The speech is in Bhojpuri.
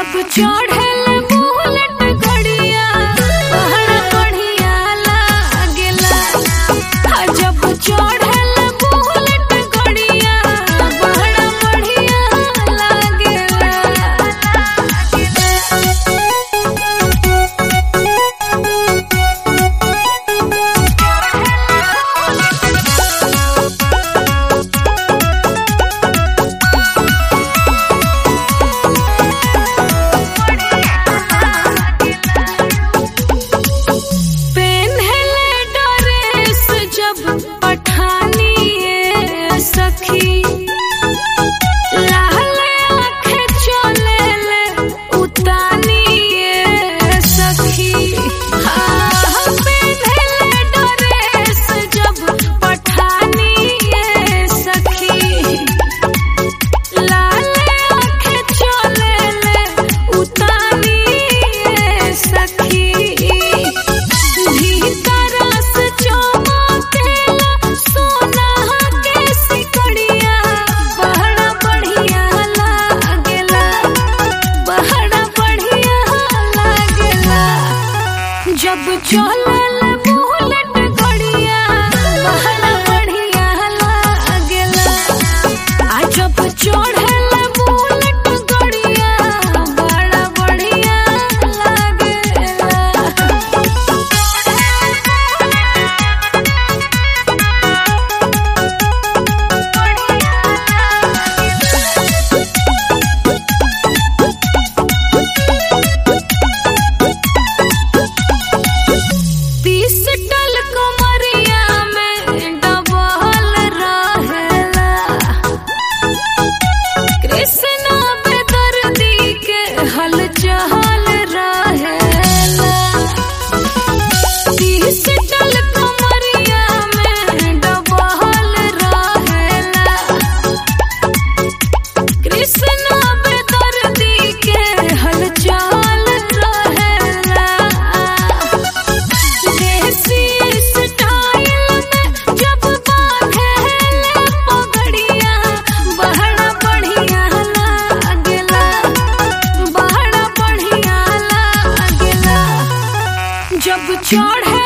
जब चढ़ल बुलेट गड़िया बड़ा बढ़िया लागेला। जब चढ़ल बुलेट गड़िया बड़ा बढ़िया लागेला। सखी लाल आँखें चलेले उतानिए सखी। पेन्हले ड्रेस जब पठानिए सखी। लाल आँखें चलेले उतानिए सखी। भीतर से चमकेला सोना के सिकड़िया बड़ा बढ़िया लागेला। बड़ा बढ़िया लागेला। जब चलल बुलेट गड़िया बड़ा बढ़िया लागेला। जब चढ़ल बुलेट गड़िया बड़ा बढ़िया लागेला। पिस्टल कमरिया में डबल रहेला। कृष्णा बेदर्दी के हलचल रहेला। पिस्टल कमरिया में डबल रहेला। कृष्णा बेदर्दी के हलचल रहेला। देसी स्टाइल में जब बांधेले पगड़िया बड़ा बढ़िया लागेला। बड़ा बढ़िया लागेला। जब चढ़े